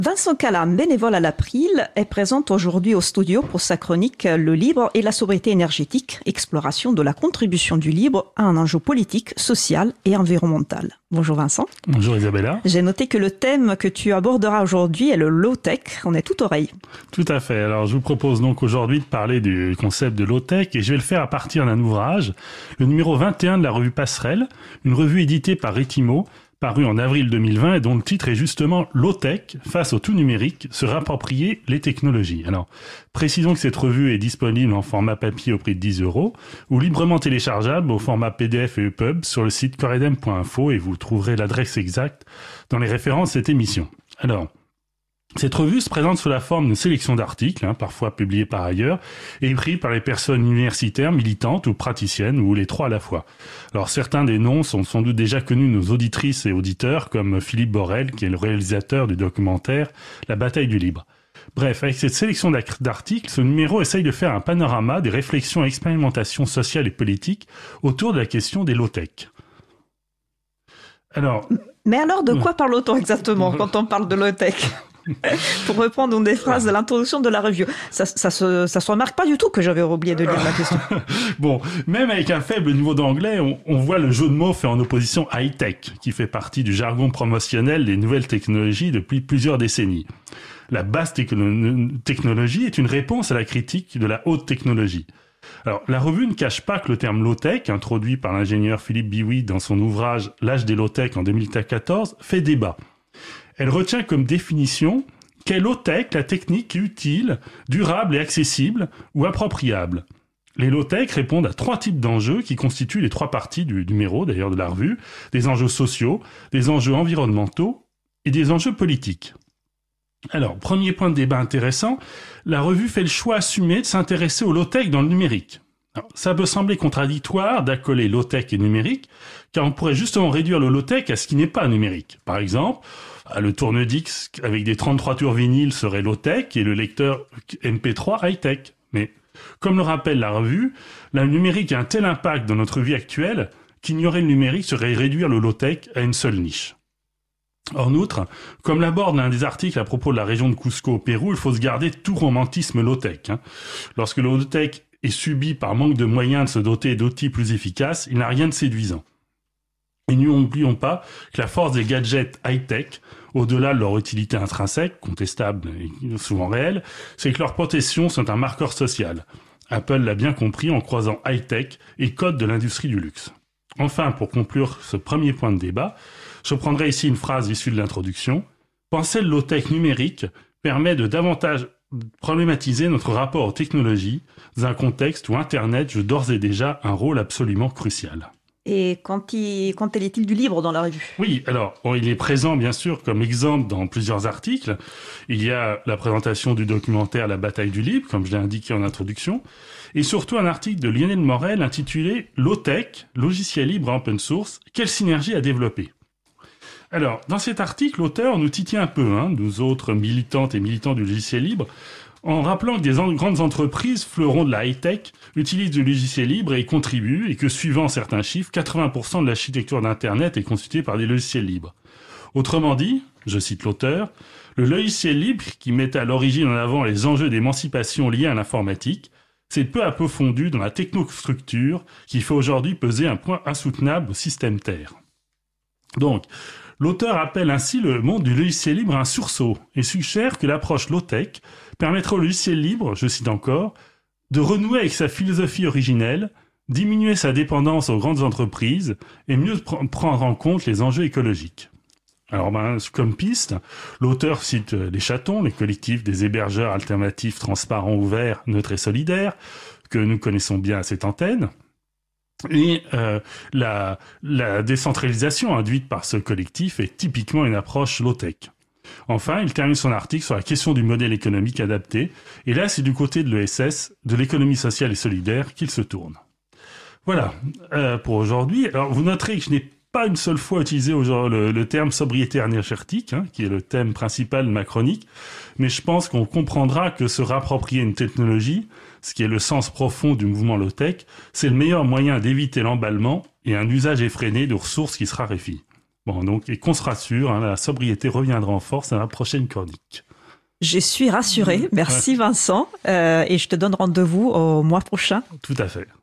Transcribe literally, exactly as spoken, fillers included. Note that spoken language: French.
Vincent Calam, bénévole à l'April, est présent aujourd'hui au studio pour sa chronique Le libre et la sobriété énergétique, exploration de la contribution du libre à un enjeu politique, social et environnemental. Bonjour Vincent. Bonjour Isabella. J'ai noté que le thème que tu aborderas aujourd'hui est le low-tech. On est tout oreille. Tout à fait. Alors je vous propose donc aujourd'hui de parler du concept de low-tech et je vais le faire à partir d'un ouvrage, le numéro vingt et un de la revue Passerelle, une revue éditée par Ritimo, paru en avril deux mille vingt et dont le titre est justement « Low-Tech, face au tout numérique, se réapproprier les technologies ». Alors, précisons que cette revue est disponible en format papier au prix de dix euros ou librement téléchargeable au format P D F et E P U B sur le site coredem point info et vous trouverez l'adresse exacte dans les références de cette émission. Alors, cette revue se présente sous la forme d'une sélection d'articles, hein, parfois publiés par ailleurs, et écrits par les personnes universitaires, militantes ou praticiennes, ou les trois à la fois. Alors certains des noms sont sans doute déjà connus de nos auditrices et auditeurs, comme Philippe Borel, qui est le réalisateur du documentaire La bataille du libre. Bref, avec cette sélection d'articles, ce numéro essaye de faire un panorama des réflexions et expérimentations sociales et politiques autour de la question des low-tech. Alors... Mais alors, de quoi parle-t-on exactement quand on parle de low-tech ? Pour reprendre une des phrases de l'introduction de la revue. Ça, ça, se, ça se remarque pas du tout que j'avais oublié de lire la question. Bon, même avec un faible niveau d'anglais, on, on voit le jeu de mots fait en opposition high-tech, qui fait partie du jargon promotionnel des nouvelles technologies depuis plusieurs décennies. La basse techno- technologie est une réponse à la critique de la haute technologie. Alors, la revue ne cache pas que le terme low-tech, introduit par l'ingénieur Philippe Biouy dans son ouvrage L'âge des low-tech en deux mille quatorze, fait débat. Elle retient comme définition qu'est low-tech la technique utile, durable et accessible ou appropriable. Les low-tech répondent à trois types d'enjeux qui constituent les trois parties du numéro, d'ailleurs de la revue, des enjeux sociaux, des enjeux environnementaux et des enjeux politiques. Alors, premier point de débat intéressant, la revue fait le choix assumé de s'intéresser au low-tech dans le numérique. Alors, ça peut sembler contradictoire d'accoler low-tech et numérique, car on pourrait justement réduire le low-tech à ce qui n'est pas numérique. Par exemple, le tourne-disque avec des trente-trois tours vinyle serait low-tech et le lecteur M P trois high-tech. Mais, comme le rappelle la revue, le numérique a un tel impact dans notre vie actuelle qu'ignorer le numérique serait réduire le low-tech à une seule niche. En outre, comme l'aborde l'un des articles à propos de la région de Cusco au Pérou, il faut se garder de tout romantisme low-tech. Hein. Lorsque le low-tech est subi par manque de moyens de se doter d'outils plus efficaces, il n'a rien de séduisant. Et n'oublions pas que la force des gadgets high-tech, au-delà de leur utilité intrinsèque, contestable et souvent réelle, c'est que leurs protections sont un marqueur social. Apple l'a bien compris en croisant high-tech et code de l'industrie du luxe. Enfin, pour conclure ce premier point de débat, je prendrai ici une phrase issue de l'introduction. Penser le low-tech numérique permet de davantage problématiser notre rapport aux technologies dans un contexte où Internet joue d'ores et déjà un rôle absolument crucial. Et quand, il, quand elle est-il du libre dans la revue ? Oui, alors, bon, il est présent bien sûr comme exemple dans plusieurs articles. Il y a la présentation du documentaire La bataille du libre, comme je l'ai indiqué en introduction, et surtout un article de Lionel Morel intitulé « Low-tech, logiciel libre et open source, quelle synergie à développer ?» Alors, dans cet article, l'auteur nous titille un peu, hein, nous autres militantes et militants du logiciel libre, en rappelant que des en- grandes entreprises, fleurons de la high-tech, utilisent du logiciel libre et y contribuent, et que suivant certains chiffres, quatre-vingts pour cent de l'architecture d'Internet est constituée par des logiciels libres. Autrement dit, je cite l'auteur, le logiciel libre, qui met à l'origine en avant les enjeux d'émancipation liés à l'informatique, s'est peu à peu fondu dans la technostructure qui fait aujourd'hui peser un poids insoutenable au système Terre. Donc, l'auteur appelle ainsi le monde du logiciel libre un sursaut et suggère que l'approche low-tech permettra au logiciel libre, je cite encore, de renouer avec sa philosophie originelle, diminuer sa dépendance aux grandes entreprises et mieux pr- prendre en compte les enjeux écologiques. Alors, ben, comme piste, l'auteur cite les chatons, les collectifs des hébergeurs alternatifs transparents, ouverts, neutres et solidaires, que nous connaissons bien à cette antenne. Et euh, la, la décentralisation induite par ce collectif est typiquement une approche low-tech. Enfin, il termine son article sur la question du modèle économique adapté, et là c'est du côté de l'E S S, de l'économie sociale et solidaire, qu'il se tourne. Voilà euh, pour aujourd'hui. Alors vous noterez que je n'ai pas une seule fois utilisé le, le terme sobriété énergétique, hein, qui est le thème principal de ma chronique, mais je pense qu'on comprendra que se réapproprier une technologie, ce qui est le sens profond du mouvement low-tech, c'est le meilleur moyen d'éviter l'emballement et un usage effréné de ressources qui se raréfient. Bon, donc, et qu'on se rassure, hein, la sobriété reviendra en force à la prochaine chronique. Je suis rassurée. Merci ouais. Vincent. Euh, et je te donne rendez-vous au mois prochain. Tout à fait.